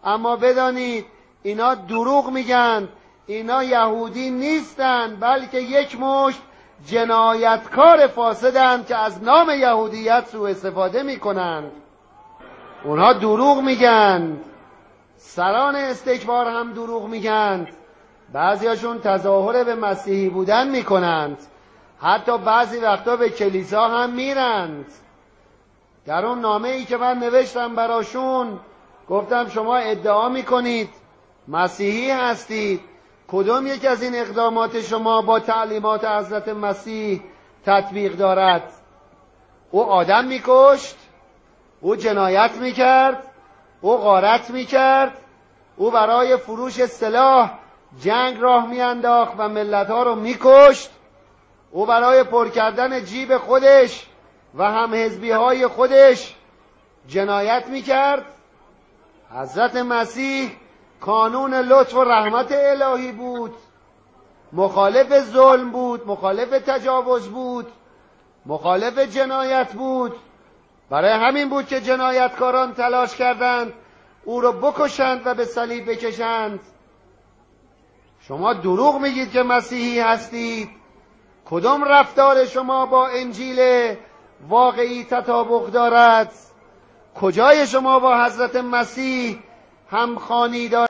اما بدانید اینا دروغ میگن، اینا یهودی نیستن، بلکه یک مشت جنایتکار فاسدند که از نام یهودیت سوء استفاده میکنند. اونها دروغ میگن، سران استکبار هم دروغ میگن، بعضیاشون تظاهر به مسیحی بودن میکنند، حتی بعضی وقتا به کلیسا هم میرند. در اون نامه ای که من نوشتم براشون گفتم شما ادعا میکنید مسیحی هستید، کدوم یک از این اقدامات شما با تعلیمات حضرت مسیح تطبیق دارد؟ او آدم میکشت، او جنایت میکرد، او غارت میکرد، او برای فروش سلاح جنگ راه میانداخت و ملتها رو میکشت، او برای پر کردن جیب خودش و هم حزبی های خودش جنایت میکرد. حضرت مسیح کانون لطف و رحمت الهی بود، مخالف ظلم بود، مخالف تجاوز بود، مخالف جنایت بود. برای همین بود که جنایتکاران تلاش کردند او رو بکشند و به صلیب بکشند. شما دروغ میگید که مسیحی هستید. کدام رفتار شما با انجیل واقعی تطابق دارد؟ کجای شما با حضرت مسیح همخوانی دارد؟